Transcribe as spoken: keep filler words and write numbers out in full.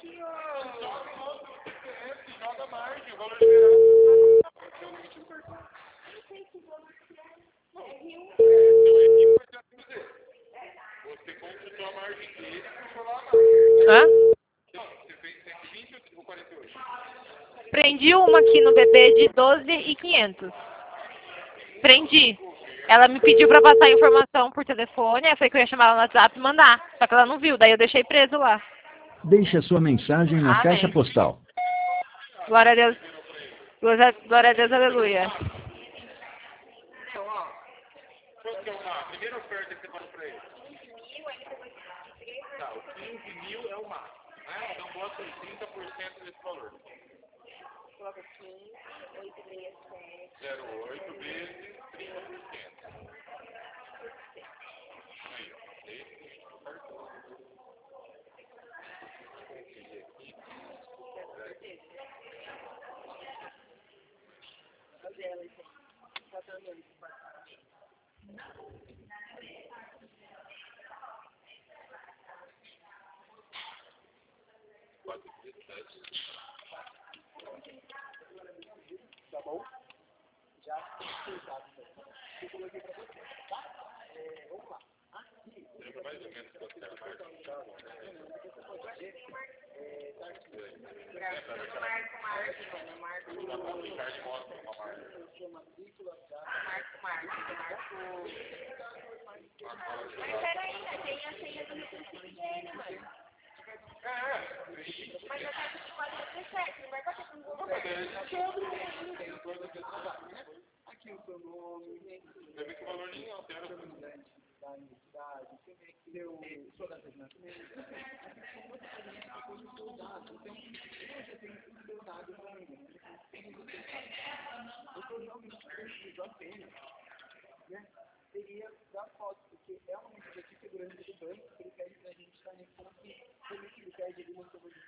Joga margem, o valor liberado. Você consultou a margem dele e puxou lá a margem. Hã? Você fez cento e vinte ou quarenta e oito? Prendi uma aqui no B B de doze mil e quinhentos. Prendi. Ela me pediu pra passar a informação por telefone, aí eu falei que eu ia chamar ela no WhatsApp e mandar. Só que ela não viu, daí eu deixei preso lá. Deixe a sua mensagem na Amém. caixa postal. Glória a Deus. Glória, glória a Deus, aleluia. Então, ó. Quanto que é uma? A primeira oferta que você falou pra ele? Tá, o quinze mil é o máximo. Né? Então bota aí trinta por cento desse valor. Coloca quinze, oito, seis, sete. zero vírgula oito vezes trinta por cento. Aí, ó. Esse cartão. Conferir aqui. Cadê ela, gente? Tá dando. Tá bom? Já aceitado. Eu coloquei pra você, tá? É, vamos lá. Aqui. Lembra mais ou menos quanto era a margem? É, tá aqui. Marco, Marco, mano. Marco. O Ricardo mostra uma margem. Marco, Marco. Marco. Agora, Mas peraí, tem a senha do recibo dele, mano. é, Mas eu quero que pode ser certo, não vai bater com o Google. Tem todas as trabalhos, né? Aqui o seu nome, você vê que o valor nem altera. da identidade, você vê que deu sua data de nascimento. Então, você tem que ter o dado para mim. Eu estou realmente preciso apenas, né? Seria da foto, porque é uma metodologia de segurança do banco, que ele pede para a gente estar nesse ponto, que ele pede ali uma